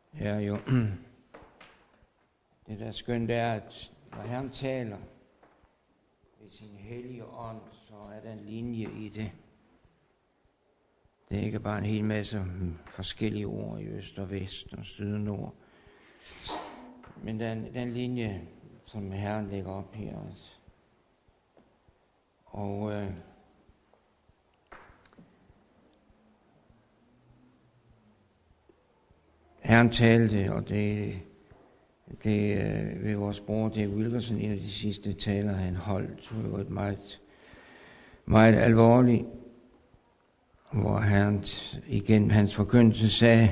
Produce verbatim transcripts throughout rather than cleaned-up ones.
Ja, jo. Det der skønt er, at når Herren taler ved sin hellige ånd, så er der en linje i det. Det er ikke bare en hel masse forskellige ord i øst og vest og syd og nord. Men den, den linje, som Herren lægger op her. Og øh, Herren talte, og det, det øh, ved vores bror Dave Wilkerson, en af de sidste taler, han holdt, det var et meget, meget alvorligt, hvor Herren igen hans forkyndelse sagde: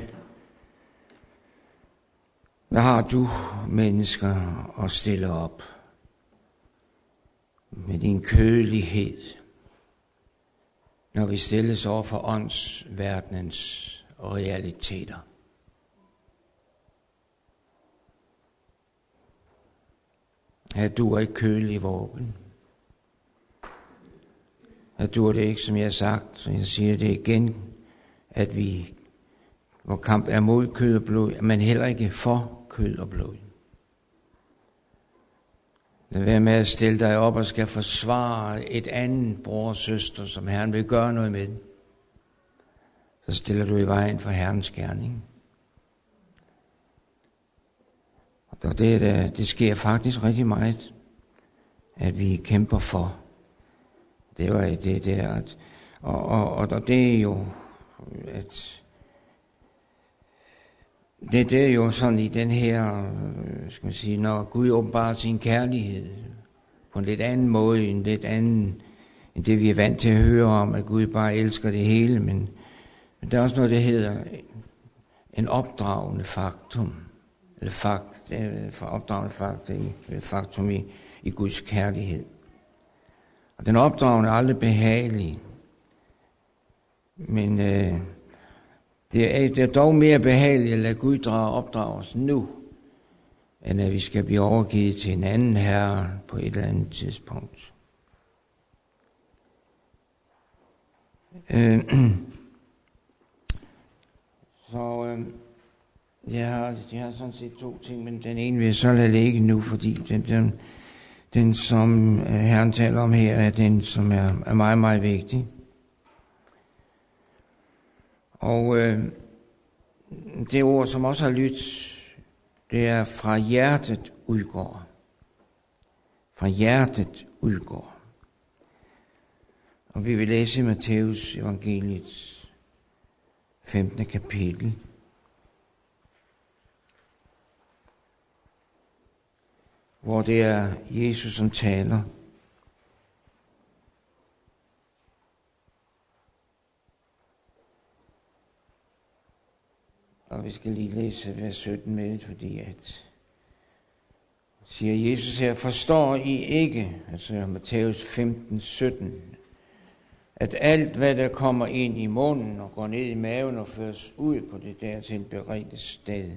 hvad har du, mennesker, at stille op med din kødelighed, når vi stilles over for åndsverdenens realiteter? Her duer ikke kødelige våben. Her duer det ikke, som jeg har sagt, så jeg siger det igen, at vi, hvor kamp er mod kød og blod, men heller ikke for kød og blod. Lad være med at stille dig op og skal forsvare et andet bror og søster, som Herren vil gøre noget med. Så stiller du i vejen for Herrens gerning. Og det, det sker faktisk rigtig meget, at vi kæmper for. Det var det der, at, og, og, og det er jo, at det, det er jo sådan i den her, skal man sige, når Gud åbenbarer sin kærlighed på en lidt anden måde, en lidt anden, end det vi er vant til at høre om, at Gud bare elsker det hele, men, men der er også noget, der hedder en opdragende faktum, eller fakt, for opdragende faktum, faktum i, i Guds kærlighed. Og den opdragende er aldrig behagelig, men øh, det, er, det er dog mere behageligt at lade Gud drage opdrage os nu, end at vi skal blive overgivet til en anden herre på et eller andet tidspunkt. Øh, så øh, jeg, har, jeg har sådan set to ting, men den ene vil jeg så lade ligge nu, fordi den, den, den som Herren taler om her, er den, som er, er meget, meget vigtig. Og øh, det ord, som også har lyttet, det er fra hjertet udgår. Fra hjertet udgår. Og vi vil læse i Matthæus evangeliets femtende kapitel. Hvor det er Jesus, som taler. Og vi skal lige læse vers sytten med, fordi at, siger Jesus her, forstår I ikke, altså Matthæus femten sytten, at alt, hvad der kommer ind i munden og går ned i maven og føres ud på det dertil beredte sted,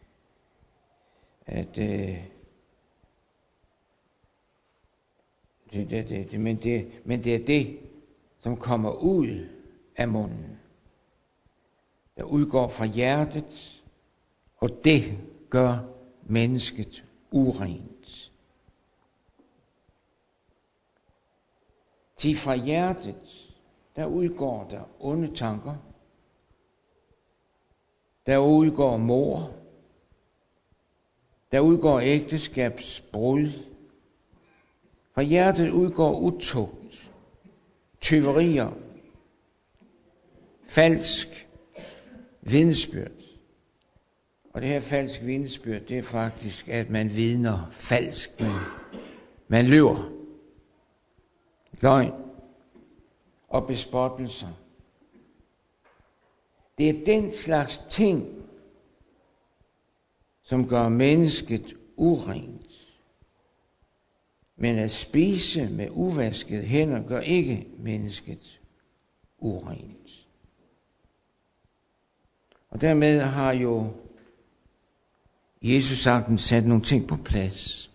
at øh, det, det, det, det, men, det, men det er det, som kommer ud af munden, der udgår fra hjertet, og det gør mennesket urent. Til fra hjertet, der udgår der onde tanker, der udgår mord, der udgår ægteskabsbrud, fra hjertet udgår utugt, tyverier, falsk vidnesbyrd. Og det her falsk vidnesbyrd, det er faktisk, at man vidner falsk, men man lyver. Løgn og bespottelser. Det er den slags ting, som gør mennesket urent. Men at spise med uvaskede hænder gør ikke mennesket urent. Og dermed har jo Jesus sagtens sat nogle ting på plads,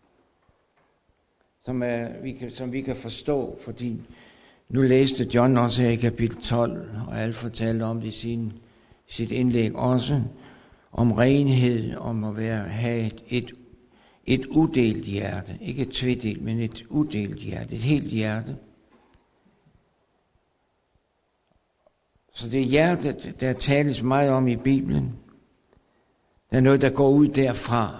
som, er, vi kan, som vi kan forstå, fordi nu læste John også her i kapitel tolv, og alt fortalte om det i sin, sit indlæg også, om renhed, om at være, have et, et, et udelt hjerte. Ikke et tvedelt, men et udelt hjerte, et helt hjerte. Så det er hjertet, der tales meget om i Bibelen. Det er noget, der går ud derfra.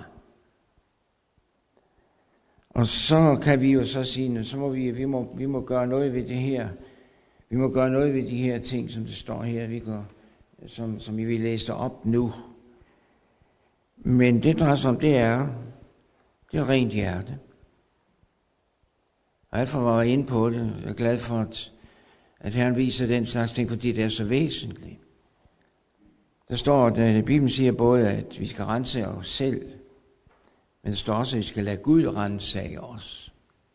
Og så kan vi jo så sige, så må vi, vi, må, vi må gøre noget ved det her. Vi må gøre noget ved de her ting, som det står her, vi går, som, som vi læste op nu. Men det drejer sig om, det er, det er rent hjerte. Og alt for at være inde på det, jeg er glad for, at, at Herren viser den slags ting, fordi det er så væsentligt. Der står, at Bibelen siger både, at vi skal rense os selv, men der står også, at vi skal lade Gud rensage os.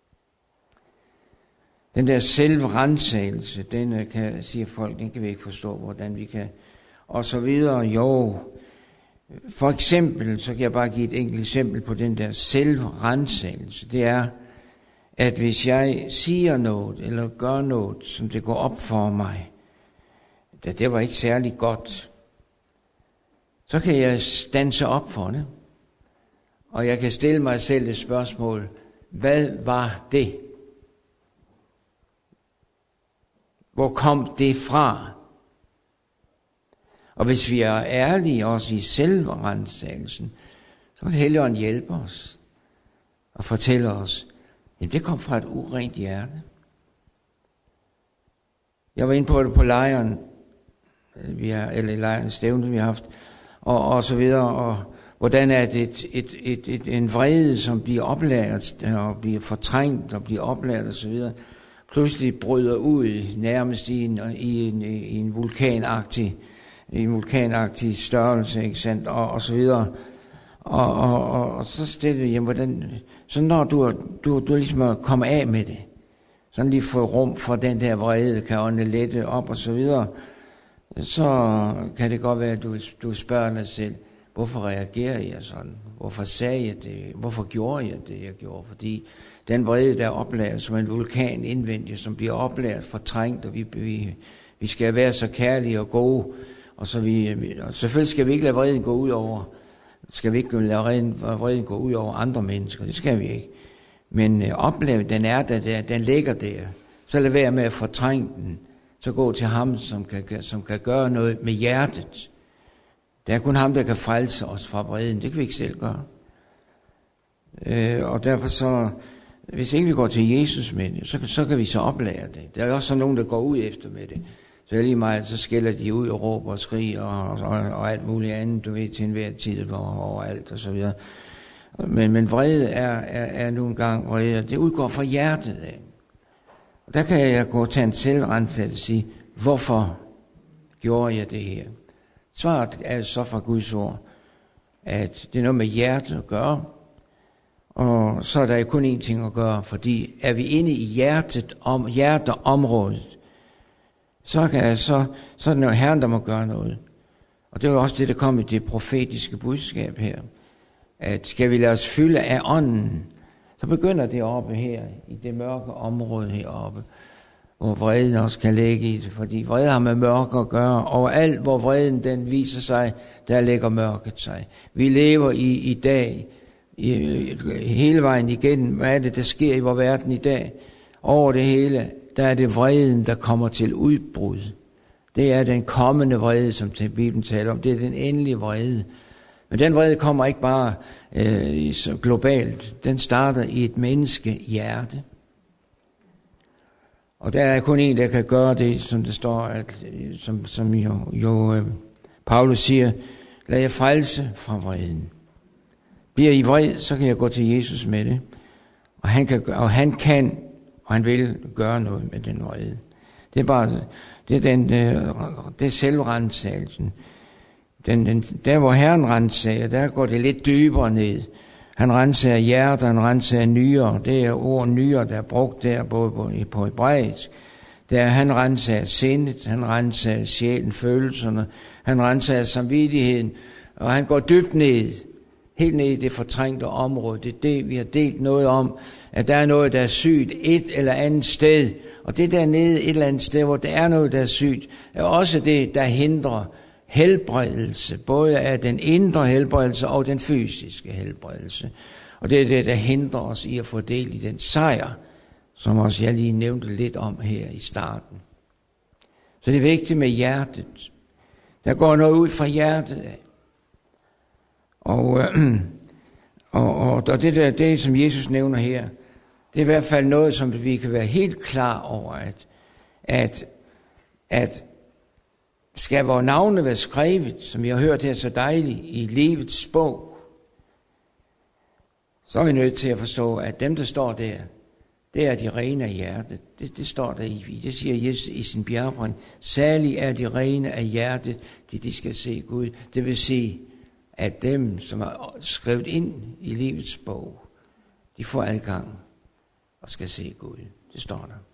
Den der selvrensagelse, den kan, siger folk, den kan vi ikke forstå, hvordan vi kan, og så videre. Jo, for eksempel, så kan jeg bare give et enkelt eksempel på den der selvrensagelse. Det er, at hvis jeg siger noget, eller gør noget, som det går op for mig, da det var ikke særlig godt, så kan jeg standse op for det. Og jeg kan stille mig selv et spørgsmål. Hvad var det? Hvor kom det fra? Og hvis vi er ærlige også i selvrensagelsen, så vil Helligånden hjælpe os og fortælle os, at det kom fra et urent hjerte. Jeg var inde på det på lejren, vi har, eller lejren stævne, vi har haft, og, og så videre, og hvordan er det et, et, et, et, en vrede, som bliver oplært, og bliver fortrængt, og bliver oplært, og så videre, pludselig bryder ud nærmest i en, i en, i en vulkanagtig, i en vulkanagtig størrelse, ikke sandt, og, og så videre. Og, og, og, og så stille, jamen, hvordan, så når du, du, du ligesom kommer af med det, sådan lige få rum for den der vrede, kan ånde lette op, og så videre, så kan det godt være, at du, du spørger dig selv, hvorfor reagerer jeg sådan? Hvorfor sagde jeg det? Hvorfor gjorde jeg det, jeg gjorde? Fordi den vrede, der er oplært som en vulkan indvendigt, som bliver oplært, fortrængt, og vi, vi, vi skal være så kærlige og gode, og så vi, og selvfølgelig skal vi ikke lade vreden gå ud over, skal vi ikke lade vreden, vreden gå ud over andre mennesker, det skal vi ikke. Men øh, oplevet, den er der, der, den ligger der, så lad være med at fortrænge den, så gå til ham, som kan, som kan gøre noget med hjertet. Det er kun ham, der kan frelse os fra vreden. Det kan vi ikke selv gøre. Øh, og derfor så, hvis ikke vi går til Jesus med det, så, så kan vi så oplære det. Der er også nogen, der går ud efter med det. Så lige meget, så skælder de ud og råber og skriger og, og, og alt muligt andet, du ved, til enhver tid og overalt og så videre. Men, men vrede er, er, er nu engang vrede. Det udgår fra hjertet af. Og der kan jeg gå til en selvrenfærd og sige, hvorfor gjorde jeg det her? Svaret er så fra Guds ord, at det er noget med hjertet at gøre, og så er der jo kun én ting at gøre, fordi er vi inde i hjertet, om, hjerteområdet, så, kan, så, så er det jo Herren, der må gøre noget. Og det er jo også det, der kom i det profetiske budskab her, at skal vi lade os fylde af ånden, så begynder det oppe her, i det mørke område heroppe, hvor vreden også kan ligge i det, fordi vrede har med mørke at gøre. Overalt, hvor vreden den viser sig, der ligger mørket sig. Vi lever i, i dag, i, hele vejen igennem. Hvad er det, der sker i vores verden i dag? Over det hele, der er det vreden, der kommer til udbrud. Det er den kommende vrede, som Bibelen taler om. Det er den endelige vrede. Men den vrede kommer ikke bare øh, globalt. Den starter i et menneskehjerte. Og der er kun en, der kan gøre det, som det står, at, som, som jo, jo øh, Paulus siger, lad jer frelse fra vreden. Bliver I vred, så kan jeg gå til Jesus med det. Og han kan, og han kan, og han vil gøre noget med den vrede. Det er bare, det er den, øh, det er selvrensagelsen. Den, den, der hvor Herren rensager, der går det lidt dybere ned. Han renser hjerter, han renser nyrer. Det er ord nyrer, der er brugt der både på, på hebraisk. Der han renser sindet, han renser sjælen, følelserne, han renser samvittigheden, og han går dybt ned, helt ned i det fortrængte område. Det er det, vi har delt noget om, at der er noget, der er sygt et eller andet sted. Og det der nede et eller andet sted, hvor der er noget, der er sygt, er også det, der hindrer helbredelse, både af den indre helbredelse og den fysiske helbredelse. Og det er det, der hindrer os i at få del i den sejr, som også jeg lige nævnte lidt om her i starten. Så det er vigtigt med hjertet. Der går noget ud fra hjertet af. Og, øh, og, og, og det, der, det, som Jesus nævner her, det er i hvert fald noget, som vi kan være helt klar over, at, at, at skal vores navne være skrevet, som vi har hørt her så dejligt, i livets bog, så er vi nødt til at forstå, at dem, der står der, det er de rene af hjertet. Det, det står der i. Det siger Jesus i sin bjergprædiken. Særlig er de rene af hjertet, de, de skal se Gud. Det vil sige, at dem, som er skrevet ind i livets bog, de får adgang og skal se Gud. Det står der.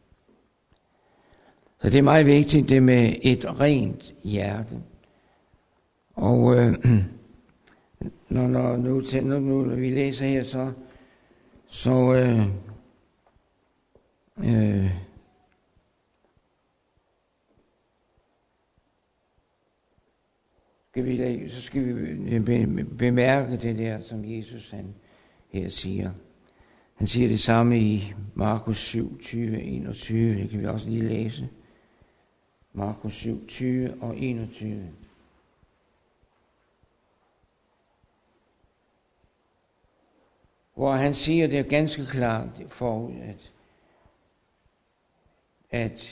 Så det er meget vigtigt, det med et rent hjerte. Og øh, når, når, nu, nu, nu vi læser her, så, så øh, øh, skal vi, så skal vi bemærke det der, som Jesus han her siger. Han siger det samme i Markus syv, tyve, enogtyve. Det kan vi også lige læse. Markus syv, tyve og enogtyve. Hvor han siger det ganske klart forud, at, at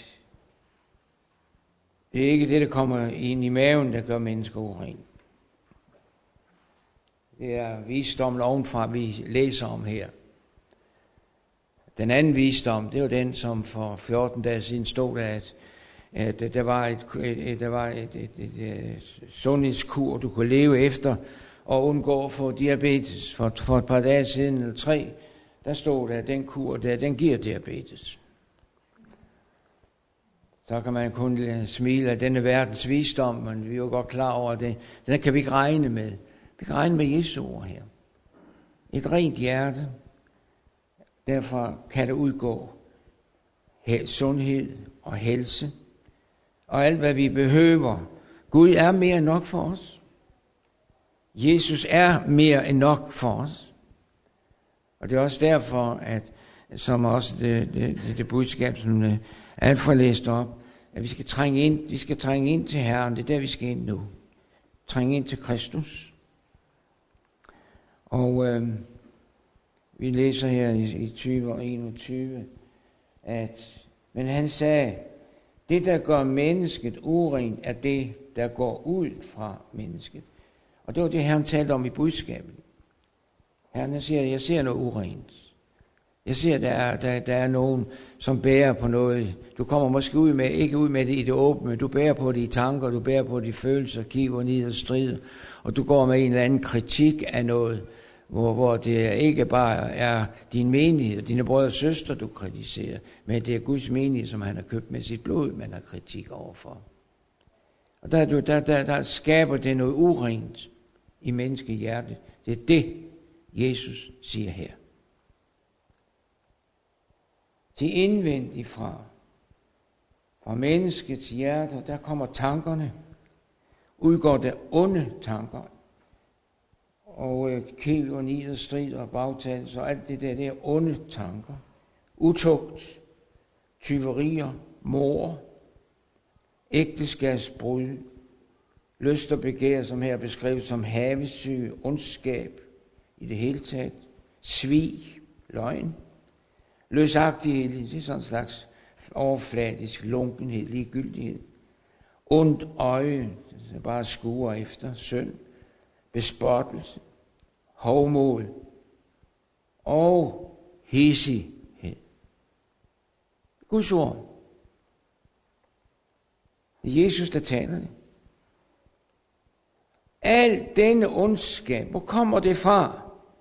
det er ikke det, der kommer ind i maven, der gør mennesker uren. Det er visdommen ovenfra, vi læser om her. Den anden visdom, det var den, som for fjorten dage siden stod der, at, at der var et, et, der var et, et, et, et sundhedskur, du kunne leve efter og undgå at få diabetes. For, for et par dage siden, eller tre, der stod der, at den kur der, den giver diabetes. Så kan man kun smile af denne verdens visdom, men vi er jo godt klar over det. Den kan vi ikke regne med. Vi kan regne med Jesu ord her. Et rent hjerte. Derfor kan det udgå sundhed og helse. Og alt, hvad vi behøver. Gud er mere end nok for os. Jesus er mere end nok for os. Og det er også derfor, at som også det, det, det, det budskab, som Alfred læste op, at vi skal trænge ind, vi skal trænge ind til Herren. Det er der, vi skal ind nu. Trænge ind til Kristus. Og øh, vi læser her i, i tyve og enogtyve, at men han sagde, det der gør mennesket uren, er det, der går ud fra mennesket. Og det var det, Herren talte om i budskabet. Herren siger, jeg ser noget urent. Jeg ser, der er, der, der er nogen, som bærer på noget. Du kommer måske ud med, ikke ud med det i det åbne, men du bærer på det i tanker, du bærer på de følelser, kiver, nid og strid. Og du går med en eller anden kritik af noget, hvor, hvor det ikke bare er din menighed, dine brødre og søstre, du kritiserer, men det er Guds menighed, som han har købt med sit blod, man har kritik overfor. Og der, der, der, der skaber det noget urent i menneskehjertet. Det er det, Jesus siger her. Til indvendigt fra, fra menneskets hjerte, der kommer tankerne, udgår der onde tanker, og øh, kæv og nid og strid og bagtagelse og alt det der, det er onde tanker. Utugt, tyverier, mord, ægteskabsbrud, lyst og begær, som her er beskrevet som havesyge, ondskab i det hele taget, svig, løgn, løsagtighed, det er sådan en slags overfladisk lunkenhed, ligegyldighed, ondt øje, det er bare skuer efter, synd, bespottelse, hovmod og hissighed. Guds ord. Det er Jesus, der taler det. Al denne ondskab, hvor kommer det fra?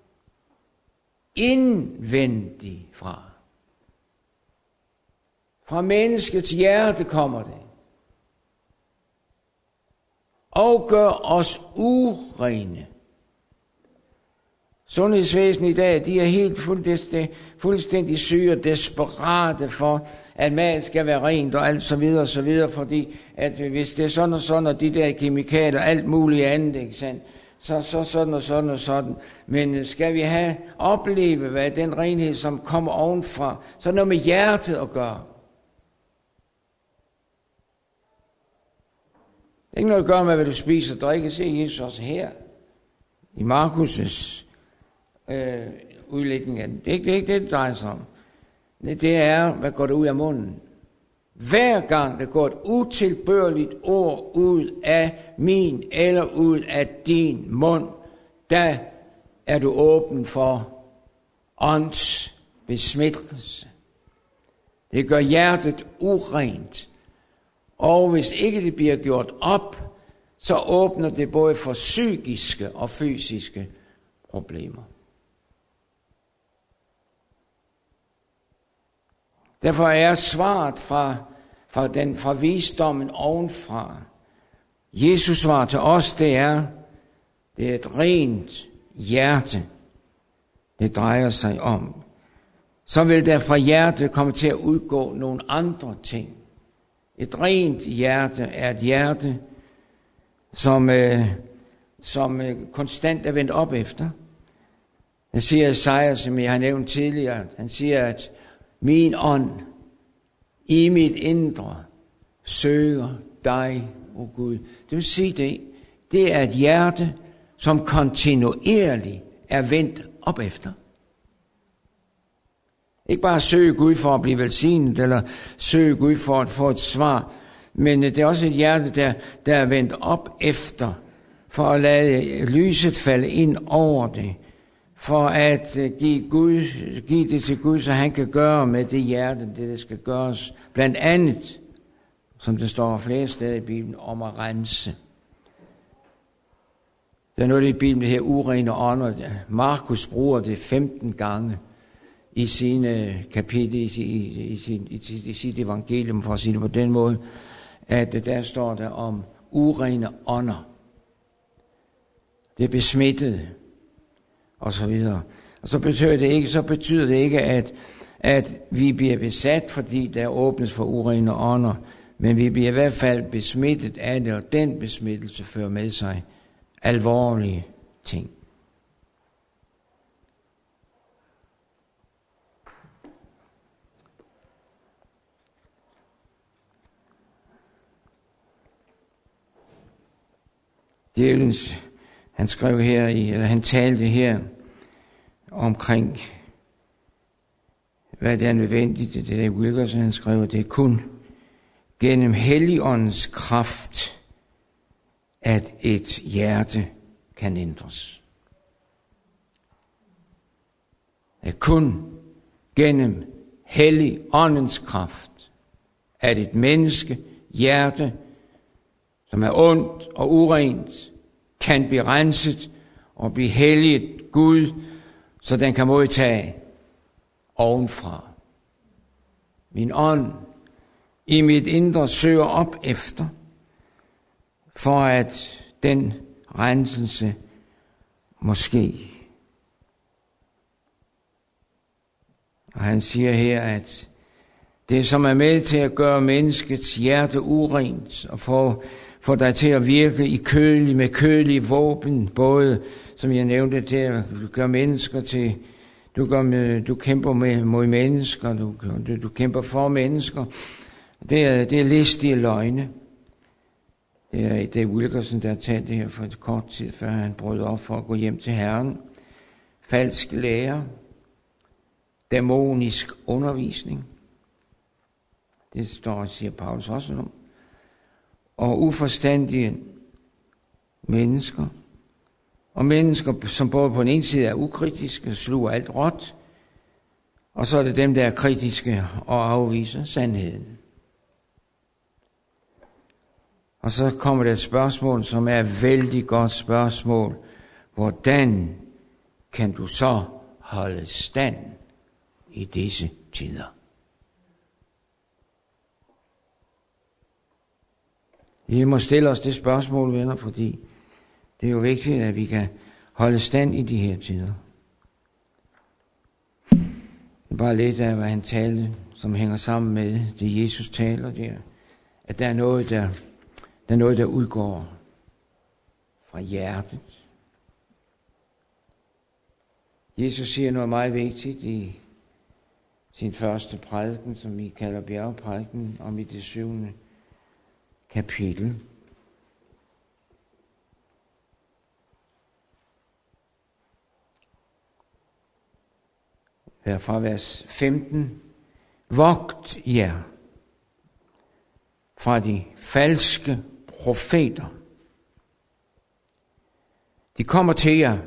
Indvendigt fra. Fra menneskets hjerte kommer det. Og gør os urene. Sundhedsvæsenet i dag, de er helt fuldstændig, fuldstændig syge og desperate for, at mad skal være rent og alt så videre og så videre, fordi at hvis det er sådan og sådan, og de der kemikalier og alt muligt andet, ikke sandt, så, så sådan og sådan og sådan. Men skal vi have opleve, hvad den renhed, som kommer ovenfra, så er noget med hjertet at gøre. Det er ikke noget at gøre med, hvad du spiser og drikker. Se Jesus også her i Markus' øh, udlægning af den. Det er ikke det, det drejer sig om. Det, det er, hvad går der ud af munden. Hver gang der går et utilbørligt ord ud af min eller ud af din mund, der er du åben for åndsbesmittelse. Det gør hjertet urent. Og hvis ikke det bliver gjort op, så åbner det både for psykiske og fysiske problemer. Derfor er svaret fra, fra, den, fra visdommen ovenfra. Jesus svar til os, det er, det er et rent hjerte, det drejer sig om. Så vil der fra hjertet komme til at udgå nogle andre ting. Et rent hjerte er et hjerte, som, øh, som øh, konstant er vendt op efter. Han siger Esajas, som jeg har nævnt tidligere, han siger, at min ånd i mit indre søger dig, o oh Gud. Det vil sige det, det er et hjerte, som kontinuerligt er vendt op efter. Ikke bare søge Gud for at blive velsignet, eller søge Gud for at få et svar, men det er også et hjerte, der, der er vendt op efter, for at lade lyset falde ind over det, for at give, Gud, give det til Gud, så han kan gøre med det hjerte, det der skal gøres. Blandt andet, som det står flere steder i Bibelen, om at rense. Der er noget i Bibelen, det her urene ånder. Markus bruger det femten gange i sine kapitel, i, i, i, sin, i, i sit evangelium, for at sige det på den måde, at der står der om urene ånder. Det er besmittet, og så videre. Og så betyder det ikke, så betyder det ikke, at, at vi bliver besat, fordi der åbnes for urene ånder, men vi bliver i hvert fald besmittet af det, og den besmittelse fører med sig alvorlige ting. Djævelens, han skrev her i, eller han talte her omkring, hvad det er nødvendigt. Det er Wilkerson, han skrev, at det er kun gennem Helligåndens kraft, at et hjerte kan ændres. Det er kun gennem Helligåndens kraft, at et menneske hjerte, som er ondt og urent, kan blive renset og blive helliget Gud, så den kan modtage ovenfra. Min ånd i mit indre søger op efter, for at den renselse måske. Og han siger her, at det, som er med til at gøre menneskets hjerte urent og få, få dig til at virke i kølig, med kølige våben, både, som jeg nævnte, der, du gør mennesker til, du, gør med, du kæmper med, mod mennesker, du, du, du kæmper for mennesker. Det er, det er listige løgne. Det er, det er Wilkerson, der har talt det her for et kort tid, før han brød op for at gå hjem til Herren. Falsk lære, dæmonisk undervisning. Det står, siger Paulus også om. Og uforstandige mennesker. Og mennesker, som både på den ene side er ukritiske og sluger alt råt. Og så er det dem, der er kritiske og afviser sandheden. Og så kommer der et spørgsmål, som er et vældig godt spørgsmål. Hvordan kan du så holde stand i disse tider? Vi må stille os det spørgsmål, venner, fordi det er jo vigtigt, at vi kan holde stand i de her tider. er bare lidt af, hvad han talte, som hænger sammen med det, Jesus taler der. At der er noget, der, der, er noget, der udgår fra hjertet. Jesus siger noget meget vigtigt i sin første prædiken, som vi kalder bjergprædiken, om i det syvende kapitel. Her fra vers femten. Vogt jer fra de falske profeter. De kommer til jer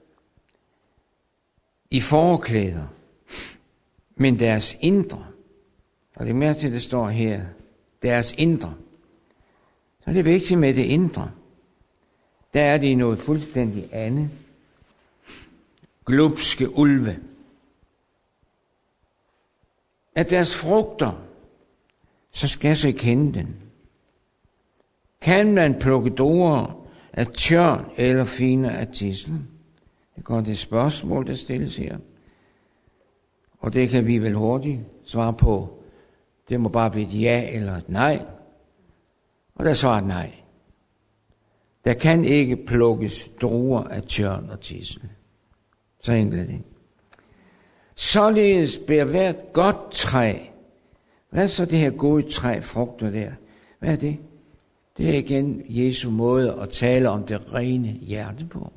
i forklæder, men deres indre, og det er mere til, det står her, deres indre, så er det vigtigt med det indre. Der er det noget fuldstændig andet. Glupske ulve. At deres frugter, så skal jeg så kende den. Kan man plukke druer af tjørn eller fine af tidsel? Det går det spørgsmål, der stilles her. Og det kan vi vel hurtigt svare på. Det må bare blive et ja eller et nej. Og der svarer et nej. Der kan ikke plukkes druer af tjørn og tidsel. Så enkelt er det. Således bærer hvert godt træ. Hvad er så det her gode træ, frugter der? Hvad er det? Det er igen Jesu måde at tale om det rene hjerte på.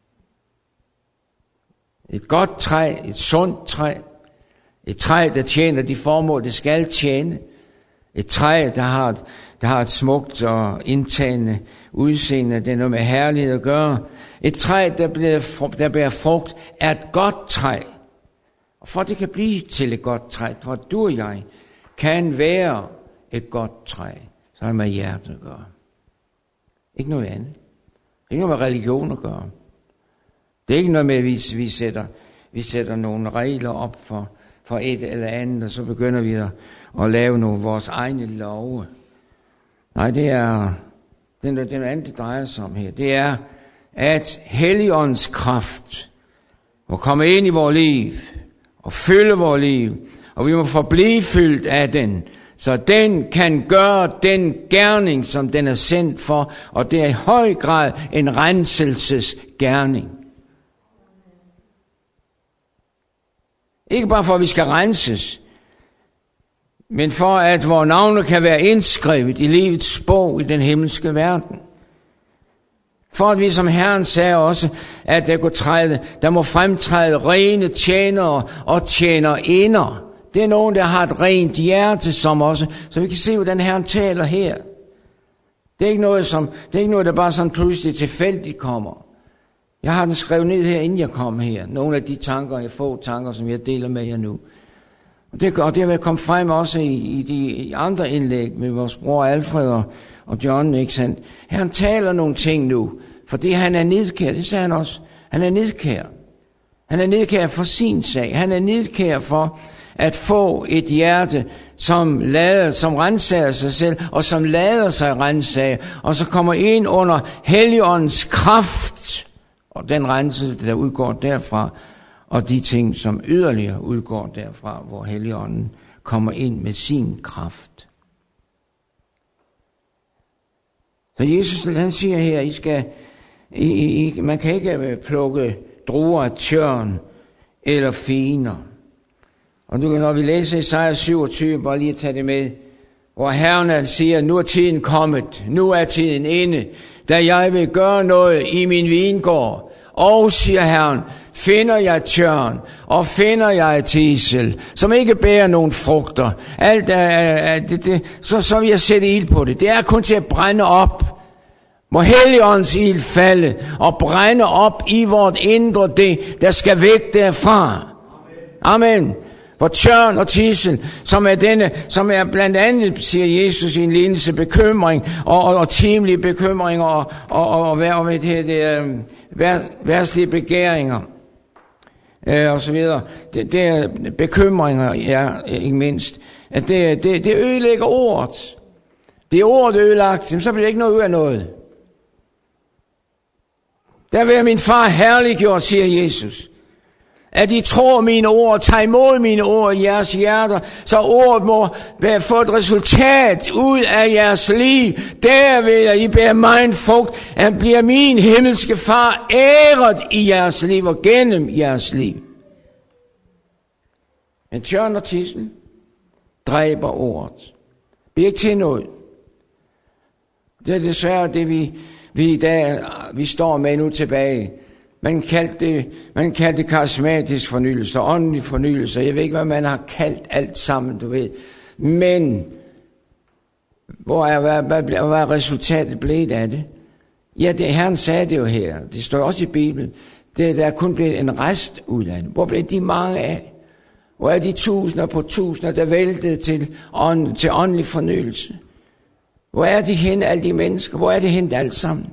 Et godt træ, et sundt træ, et træ, der tjener de formål, det skal tjene. Et træ, der har et, der har et smukt og indtagende udseende, det er noget med herlighed at gøre. Et træ, der, bliver, der bærer frugt, er et godt træ. Og for at det kan blive til et godt træ, for at du og jeg kan være et godt træ, så har det med hjertet at gøre. Ikke noget andet. Ikke noget med religion at gøre. Det er ikke noget med, at vi, vi, sætter, vi sætter nogle regler op for, for et eller andet, og så begynder vi at, at lave nogle vores egne love. Nej, det er det, er det andet, det drejer sig om her. Det er, at Helligåndens kraft må komme ind i vores liv og fylde vores liv, og vi må forblive fyldt af den, så den kan gøre den gerning, som den er sendt for, og det er i høj grad en renselsesgerning. Ikke bare for, at vi skal renses, men for, at vores navne kan være indskrevet i livets bog i den himmelske verden. For at vi, som Herren sagde også, at der, kunne træde, der må fremtræde rene tjenere og tjenerinder. Det er nogen, der har et rent hjerte, som også, så vi kan se, hvordan Herren taler her. Det er ikke noget, som, det er ikke noget, der bare sådan pludselig tilfældigt kommer. Jeg har den skrevet ned her, inden jeg kom her. Nogle af de tanker, jeg få tanker, som jeg deler med jer nu. Og det, og det vil komme frem også i, i de i andre indlæg med vores bror Alfred og, og John, ikke sandt? Herren taler nogle ting nu, fordi han er nidkær, det sagde han også. Han er nidkær. Han er nidkær for sin sag. Han er nidkær for at få et hjerte, som lader, som renser sig selv, og som lader sig rensage, og så kommer ind under Helligåndens kraft, og den renselse, der udgår derfra, og de ting, som yderligere udgår derfra, hvor Helligånden kommer ind med sin kraft. Så Jesus, han siger her, I skal, I, I, man kan ikke plukke druer af tjørn eller finer. Og nu, når vi læser Esajas syvogtyve, bare lige at tage det med, hvor Herren siger, nu er tiden kommet, nu er tiden inde, da jeg vil gøre noget i min vingård. Og, siger Herren, finder jeg tjørn, og finder jeg tisel, som ikke bærer nogen frugter, alt er, det, det, så, så vil jeg sætte ild på det. Det er kun til at brænde op. Må Helligåndens ild falde og brænde op i vort indre, det der skal væk derfra. Amen. For tjørn og tisel, som er denne, som er blandt andet, siger Jesus i en lignelse, bekymring og, og, og timelige bekymringer og, og, og, og, og hvad det, det, vær, værtslige begæringer øh, og så videre. Det, det er bekymringer, ja, ikke mindst. At det, det, det ødelægger ordet. Det er ordet ødelagt, så bliver det ikke noget ud af noget. Der vil min far herliggjort, siger Jesus. At I tror mine ord, tager imod mine ord i jeres hjerter, så ordet må få et resultat ud af jeres liv. Der vil I bære mig frugt, at bliver min himmelske far æret i jeres liv og gennem jeres liv. Men tjørn og tidsel dræber ordet. Bliv ikke til noget. Det er desværre det, vi, vi i dag vi står med nu tilbage. Man kaldte det, man kaldte det karismatisk fornyelse, åndelig fornyelse. Jeg ved ikke, hvad man har kaldt alt sammen, du ved. Men hvor er, hvad, hvad, hvad er resultatet blevet af det? Ja, det, Herren sagde det jo her. Det står også i Bibelen. Det, der er kun blevet en rest ud af det. Hvor blev de mange af? Hvor er de tusinder på tusinder, der væltede til, ånd, til åndelig fornyelse? Hvor er de hen, alle de mennesker? Hvor er det hen alt sammen?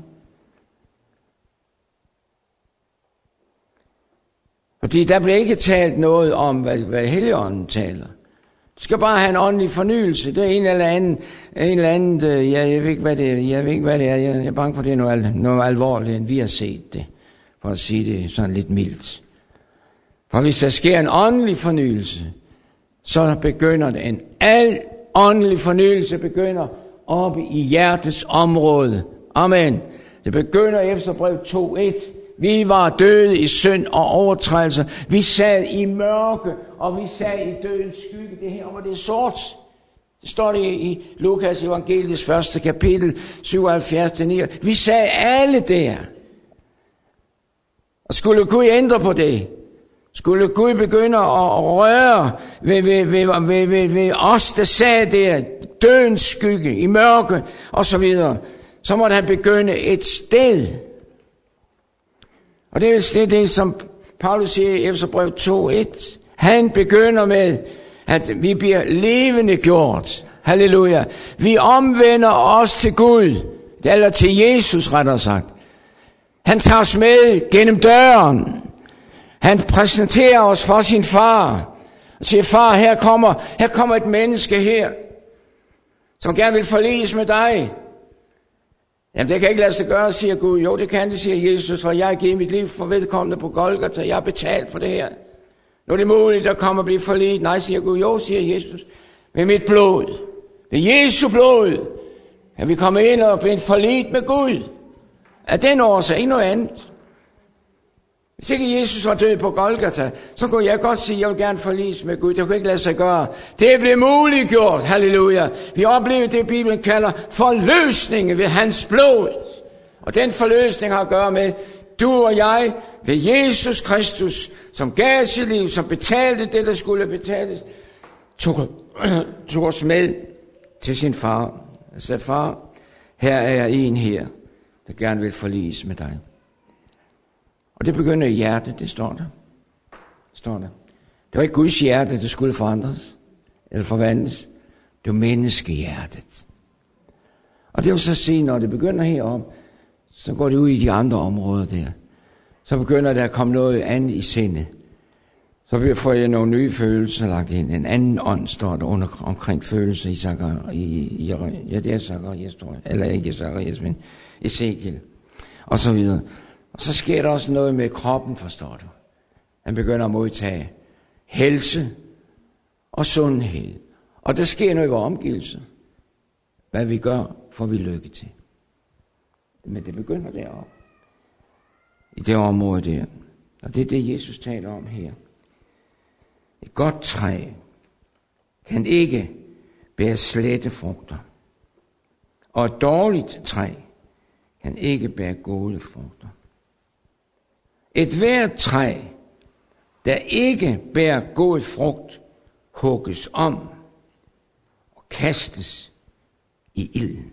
Fordi der bliver ikke talt noget om, hvad, hvad Helligånden taler. Du skal bare have en åndelig fornyelse. Det er en eller anden, en eller anden ja, jeg ved ikke, hvad det er. Jeg ved ikke, hvad det er. Jeg er bange for, det er noget, noget alvorligt, end vi har set det. For at sige det sådan lidt mildt. For hvis der sker en åndelig fornyelse, så begynder det en al åndelig fornyelse begynder oppe i hjertets område. Amen. Det begynder efter brev to et. Vi var døde i synd og overtrædelser. Vi sad i mørke, og vi sad i dødens skygge. Det her, hvor det er sort. Det står det i Lukas evangeliets første kapitel, syvoghalvfjerds til ni. Vi sad alle der. Og skulle Gud ændre på det? Skulle Gud begynde at røre ved, ved, ved, ved, ved, ved os, der sad der, dødens skygge, i mørke, og så videre, så måtte han begynde et sted. Og det er det, det som Paulus siger i Efeserbrevet to et. Han begynder med, at vi bliver levende gjort. Halleluja. Vi omvender os til Gud, eller til Jesus rettere sagt. Han tager os med gennem døren. Han præsenterer os for sin far. Og siger, far, her kommer, her kommer et menneske her, som gerne vil forliges med dig. Jamen, det kan ikke lade sig gøre, siger Gud. Jo, det kan det, siger Jesus, for jeg har givet mit liv for vedkommende på Golgata. Jeg har betalt for det her. Nu er det muligt, at komme og blive forliget. Nej, siger Gud. Jo, siger Jesus. Med mit blod. Med Jesu blod. At vi kommer ind og bliver forliget med Gud. Af den årsag, ikke noget andet. Hvis ikke Jesus var død på Golgata, så kunne jeg godt sige, at jeg vil gerne forliges med Gud. Det kunne ikke lade sig gøre. Det blev muliggjort. Halleluja. Vi oplevede det, Bibelen kalder forløsningen ved hans blod. Og den forløsning har at gøre med, du og jeg, ved Jesus Kristus, som gav sit liv, som betalte det, der skulle betales, tog, tog os med til sin far. Og sagde, far, her er jeg en her, der gerne vil forliges med dig. Og det begynder i hjertet, det står der. Står der. Det var ikke Guds hjerte, der skulle forandres, eller forvandles. Det var menneskehjertet. Og det vil så sige, når det begynder heroppe, så går det ud i de andre områder der. Så begynder der at komme noget andet i sindet. Så får jeg nogle nye følelser lagt ind. En anden ånd står der under, omkring følelser i Zacharias. I, i, ja, det er Zacharias, tror jeg. Eller ikke Zacharias, men Ezekiel. Og så videre. Og så sker der også noget med kroppen, forstår du. Han begynder at modtage helse og sundhed. Og der sker noget i vores omgivelser. Hvad vi gør, får vi lykke til. Men det begynder deroppe. I det område der. Og det er det, Jesus taler om her. Et godt træ kan ikke bære slette frugter. Og et dårligt træ kan ikke bære gode frugter. Et hvert træ, der ikke bærer god frugt, hugges om og kastes i ilden.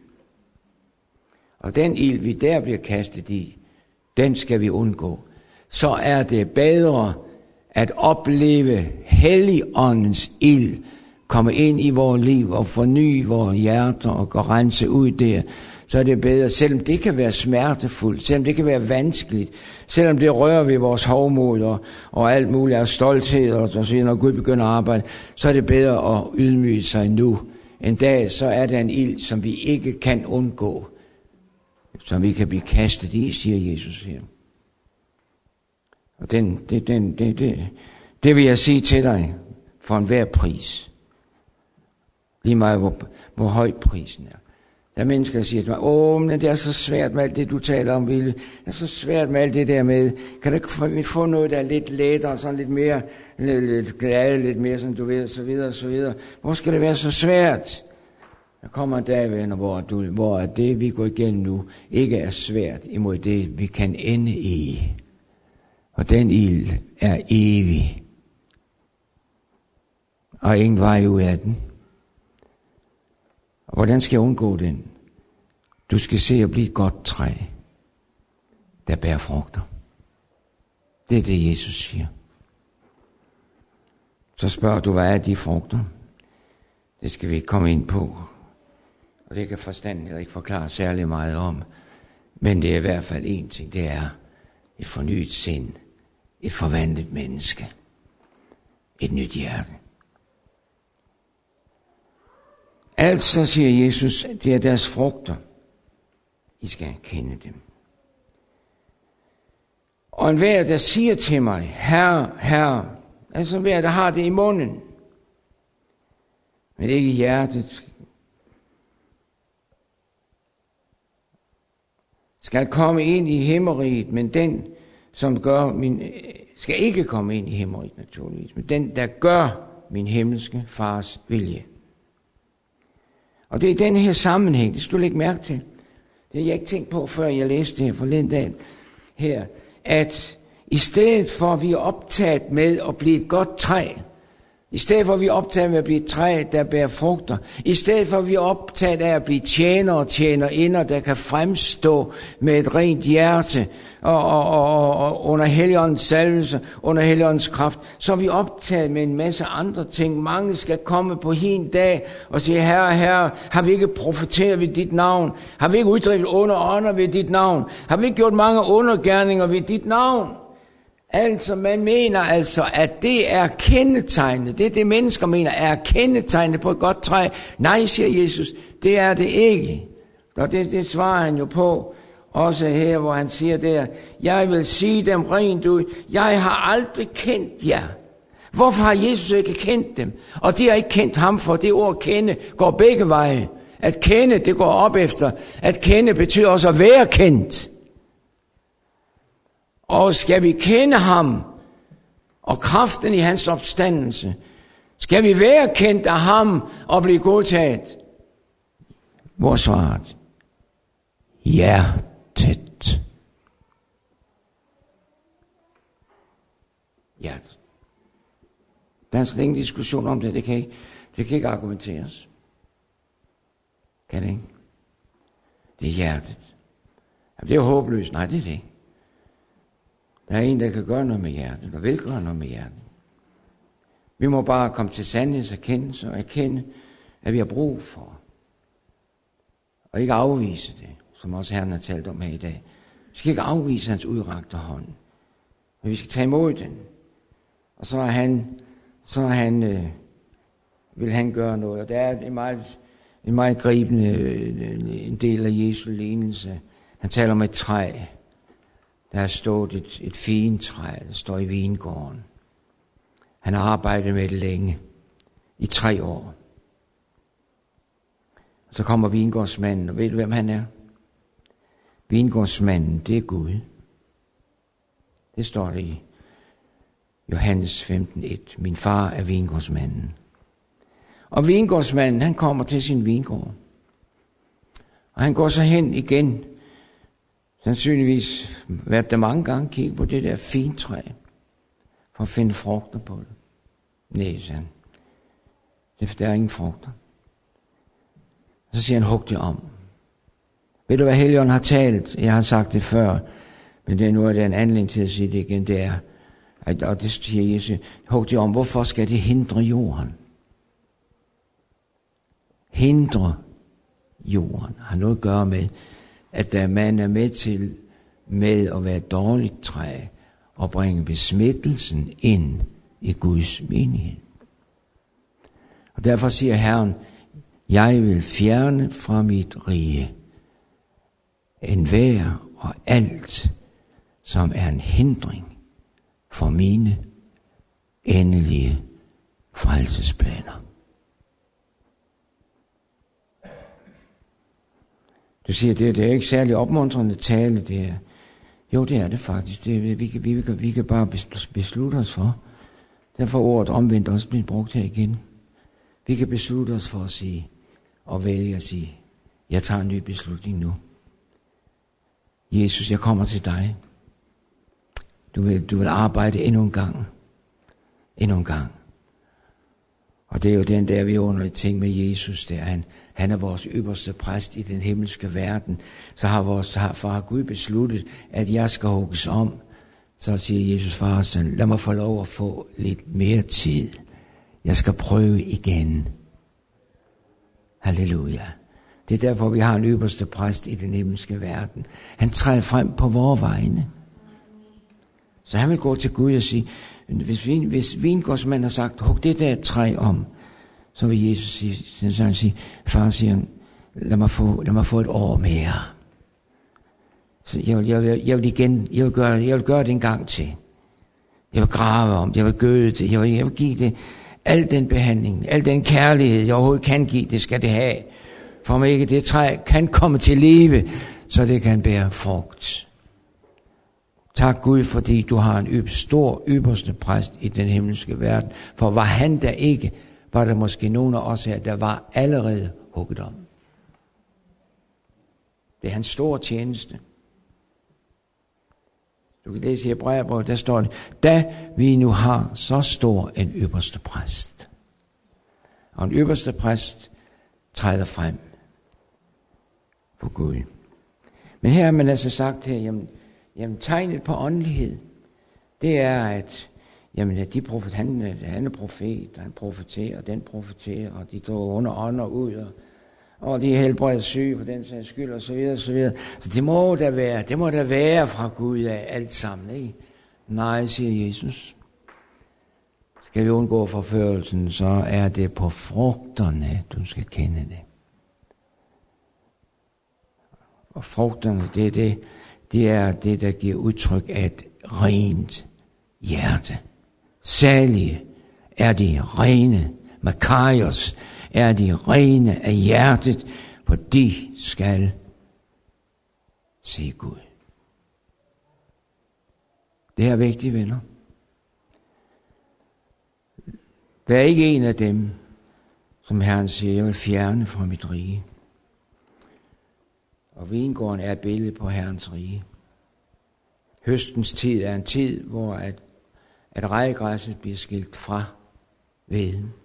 Og den ild, vi der bliver kastet i, den skal vi undgå. Så er det bedre at opleve Helligåndens ild komme ind i vores liv og forny vores hjerter og gå rense ud der. Så er det bedre, selvom det kan være smertefuldt, selvom det kan være vanskeligt, selvom det rører ved vores hovmod og, og alt muligt af stolthed, og så siger, når Gud begynder at arbejde, så er det bedre at ydmyge sig nu. En dag, så er der en ild, som vi ikke kan undgå, som vi kan blive kastet i, siger Jesus her. Og den, det, den, det, det, det vil jeg sige til dig for enhver pris. Lige meget hvor, hvor høj prisen er. Der er mennesker, der siger til mig, åh, men det er så svært med alt det, du taler om, Ville. Det er så svært med alt det der med, kan du ikke få noget, der er lidt lettere, sådan lidt mere, lidt, lidt glad, lidt mere, sådan du ved, så videre, så videre. Hvor skal det være så svært? Der kommer en dag, venner, hvor, du, hvor det, vi går igennem nu, ikke er svært imod det, vi kan ende i. Og den ild er evig. Og ingen vej ud af den. Og hvordan skal jeg undgå den? Du skal se at blive et godt træ, der bærer frugter. Det er det, Jesus siger. Så spørger du, hvad er de frugter? Det skal vi ikke komme ind på. Og det kan forstanden ikke forklare særlig meget om. Men det er i hvert fald en ting, det er et fornyet sind. Et forvandlet menneske. Et nyt hjerte. Altså, siger Jesus, det er deres frugter. I skal kende dem. Og enhver, der siger til mig, Herre, Herre, altså enhver, der har det i munden, men ikke i hjertet, skal komme ind i himmeriget, men den, som gør min, skal ikke komme ind i himmeriget naturligvis, men den, der gør min himmelske fars vilje. Og det er den her sammenhæng, det skal du lægge mærke til. Det har jeg ikke tænkt på, før jeg læste det her forleden dag her, at i stedet for at vi er optaget med at blive et godt træ, i stedet for at vi er optaget med at blive et træ, der bærer frugter, i stedet for at vi er optaget af at blive tjenere og tjenerinder, der kan fremstå med et rent hjerte og, og, og, og under Helligåndens salvelse, under Helligåndens kraft, så er vi optaget med en masse andre ting. Mange skal komme på hin dag og sige, Herre, Herre, har vi ikke profeteret ved dit navn? Har vi ikke uddrevet under ånder ved dit navn? Har vi ikke gjort mange undergerninger ved dit navn? Altså, man mener altså, at det er kendetegnet. Det er det, mennesker mener, er kendetegnet på et godt træ. Nej, siger Jesus, det er det ikke. Og det, det svarer han jo på, også her, hvor han siger der, jeg vil sige dem rent ud, jeg har aldrig kendt jer. Hvorfor har Jesus ikke kendt dem? Og de har ikke kendt ham, for det ord kende går begge veje. At kende, det går op efter. At kende betyder også at være kendt. Og skal vi kende ham og kraften i hans opstandelse, skal vi være kendt af ham og blive godtaget? Hvor svaret? Hjertet. Hjertet. Der er slet ingen diskussion om det. Det kan ikke, det kan ikke argumenteres. Kan det ikke? Det er hjertet. Jamen, det er jo håbløst. Nej, det er det ikke. Der er en, der kan gøre noget med hjertet, der vil gøre noget med hjertet. Vi må bare komme til sandhedserkendelse og erkende, at vi har brug for. Og ikke afvise det, som også Herren har talt om her i dag. Vi skal ikke afvise hans udrakte hånd, men vi skal tage imod den. Og så er han, så er han, øh, vil han gøre noget. Og der er en meget, en meget gribende øh, en del af Jesu lignelse. Han taler om et træ. Der har stået et, et fint træ, der står i vingården. Han har arbejdet med det længe, i tre år. Og så kommer vingårdsmanden, og ved du, hvem han er? Vingårdsmanden, det er Gud. Det står der i Johannes femten et. Min far er vingårdsmanden. Og vingårdsmanden, han kommer til sin vingård. Og han går så hen igen, sandsynligvis været der mange gange, kigge på det der fint træ, for at finde frugter på det. Nej, siger han. Det der er ingen frugter. Så siger han, hug det om. Ved du, hvad Helligånden har talt? Jeg har sagt det før, men det er nu, at det er en anledning til at sige det igen. Det er, at, og det siger Jesus, hug det om. Hvorfor skal det hindre jorden? Hindre jorden har noget at gøre med, at der man er med til med at være dårligt træ og bringe besmittelsen ind i Guds menighed. Og derfor siger Herren, jeg vil fjerne fra mit rige enhver og alt, som er en hindring for mine endelige frelsesplaner. Du siger, det, det er ikke særlig opmuntrende tale, det her. Jo, det er det faktisk. Det, vi, vi, vi, vi kan bare beslutte os for. Derfor er ordet omvendt også blevet brugt her igen. Vi kan beslutte os for at sige, og vælge at sige, jeg tager en ny beslutning nu. Jesus, jeg kommer til dig. Du vil, du vil arbejde endnu en gang. Endnu en gang. Og det er jo den der vidunderlige ting med Jesus, der han, han er vores ypperste præst i den himmelske verden. Så har vores far Gud besluttet, at jeg skal hugges om. Så siger Jesus far sådan, lad mig få lov at få lidt mere tid. Jeg skal prøve igen. Halleluja. Det er derfor, vi har en ypperste præst i den himmelske verden. Han træder frem på vores vegne. Så han vil gå til Gud og sige, hvis, vin, hvis vingårdsmanden har sagt, hug det der træ om, så vil Jesus sige, så han sige, far siger, lad mig få, lad mig få et år mere. Så jeg vil, jeg vil, jeg vil igen, jeg vil, gøre, jeg vil gøre det en gang til. Jeg vil grave om, jeg vil gøde det, jeg vil, jeg vil give det al den behandling, al den kærlighed, jeg overhovedet kan give, det skal det have. For om ikke det træ kan komme til live, så det kan bære frugt. Tak Gud, fordi du har en yb, stor ypperste præst i den himmelske verden. For var han der ikke, var der måske nogen af os her, der var allerede hugget om. Det er hans store tjeneste. Du kan læse i Hebræerbrevet, der står det, da vi nu har så stor en ypperste præst. Og en ypperste præst træder frem for Gud. Men her har man altså sagt her, jamen, jamen tegnet på åndelighed, det er, at jamen, at de profet, han, han er profet, han profeterer, den profeterer, og de drog under ånder ud, og, og de helbreder syge for den sags skyld, og så videre, og så videre. Så det må der være, det må der være fra Gud af alt sammen, ikke? Nej, siger Jesus. Skal vi undgå forførelsen, så er det på frugterne, du skal kende det. Og frugterne, det er det, det er det, der giver udtryk af et rent hjerte. Salige er de rene, Makarios er de rene af hjertet, for de skal se Gud. Det er vigtigt, venner. Der er ikke en af dem, som Herren siger, jeg vil fjerne fra mit rige. Og vingården er et billede på Herrens rige. Høstens tid er en tid, hvor at, at rejegræsset bliver skilt fra veden.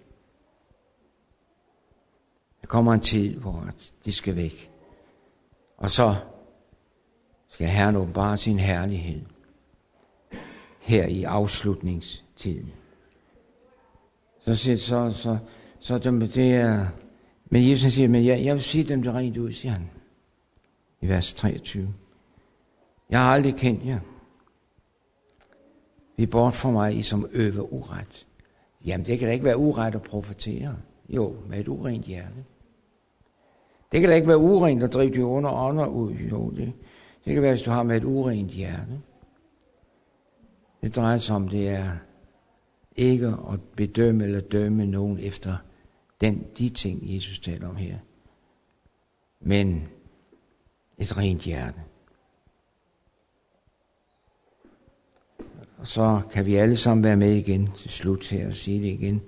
Der kommer en tid, hvor de skal væk. Og så skal Herren åbenbare sin herlighed her i afslutningstiden. Så siger så, så, så dem, det er, men Jesus siger, men jeg, jeg vil sige dem det rent ud, siger han. I vers treogtyve. Jeg har aldrig kendt jer. Vi er bort fra mig, I som øver uret. Jamen, det kan da ikke være uret at profetere. Jo, med et urent hjerte. Det kan da ikke være urent at drive de under ånder ud. Jo, det, det kan være, hvis du har med et urent hjerte. Det drejer sig om, det er ikke at bedømme eller dømme nogen efter den, de ting, Jesus taler om her. Men et rent hjerte. Og så kan vi alle sammen være med igen til slut her og sige det igen.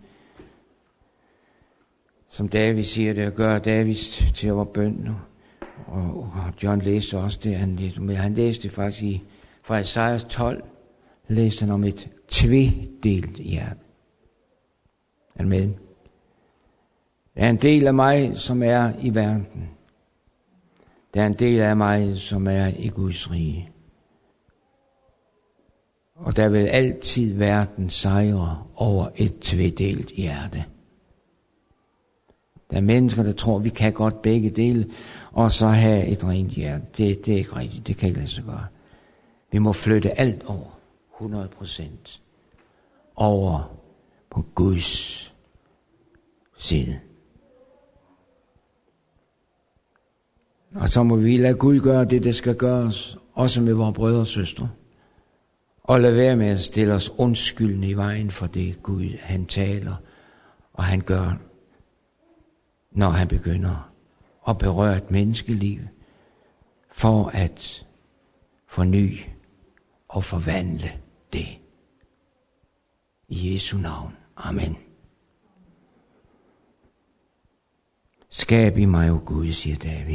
Som David siger det, og gør David til at være bøn nu. Og, og John læste også det, han læste, men han læste faktisk i, fra Esajas tolv, læste han om et tvedelt hjerte. Er med? Der er en del af mig, som er i verden. Der er en del af mig, som er i Guds rige. Og der vil altid verden sejre over et tvedelt hjerte. Der er mennesker, der tror, vi kan godt begge dele, og så have et rent hjerte. Det, det er ikke rigtigt, det kan ikke lade sig gøre. Vi må flytte alt over, hundrede procent, over på Guds side. Og så må vi lade Gud gøre det, der skal gøres, også med vores brødre og søstre. Og lad være med at stille os undskyldende i vejen for det Gud, han taler, og han gør, når han begynder at berøre et menneskeliv, for at forny og forvandle det. I Jesu navn. Amen. Skab i mig, o Gud, siger David,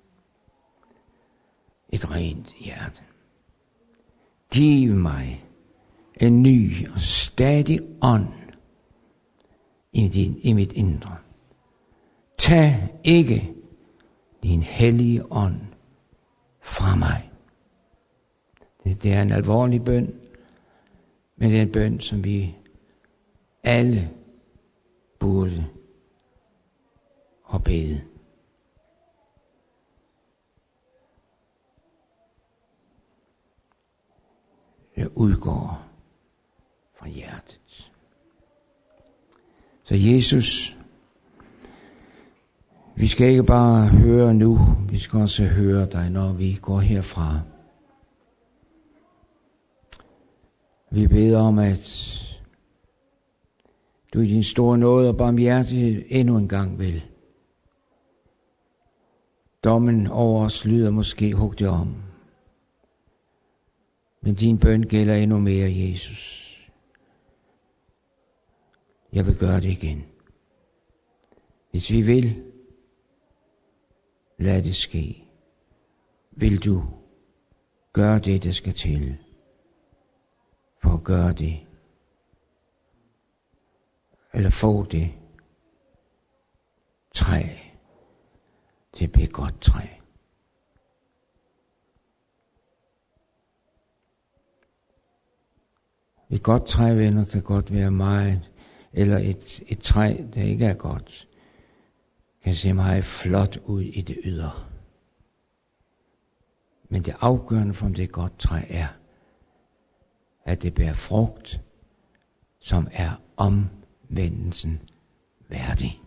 et rent hjerte. Giv mig en ny og stadig ånd i, din, i mit indre. Tag ikke din hellige ånd fra mig. Det, det er en alvorlig bøn, men det er en bøn, som vi alle burde og bede. Det udgår fra hjertet. Så Jesus, vi skal ikke bare høre nu, vi skal også høre dig, når vi går herfra. Vi beder om, at du i din store nåde og barmhjertighed endnu en gang vil. Dommen over os lyder måske hug det om. Men din bøn gælder endnu mere, Jesus. Jeg vil gøre det igen. Hvis vi vil, lad det ske. Vil du gøre det, der skal til, for at gøre det, eller få det træ til at blive godt træ. Et godt træ, venner, kan godt være meget, eller et, et træ, der ikke er godt, kan se meget flot ud i det ydre. Men det afgørende for, om det er et godt træ, er, at det bærer frugt, som er omvendelsen værdig.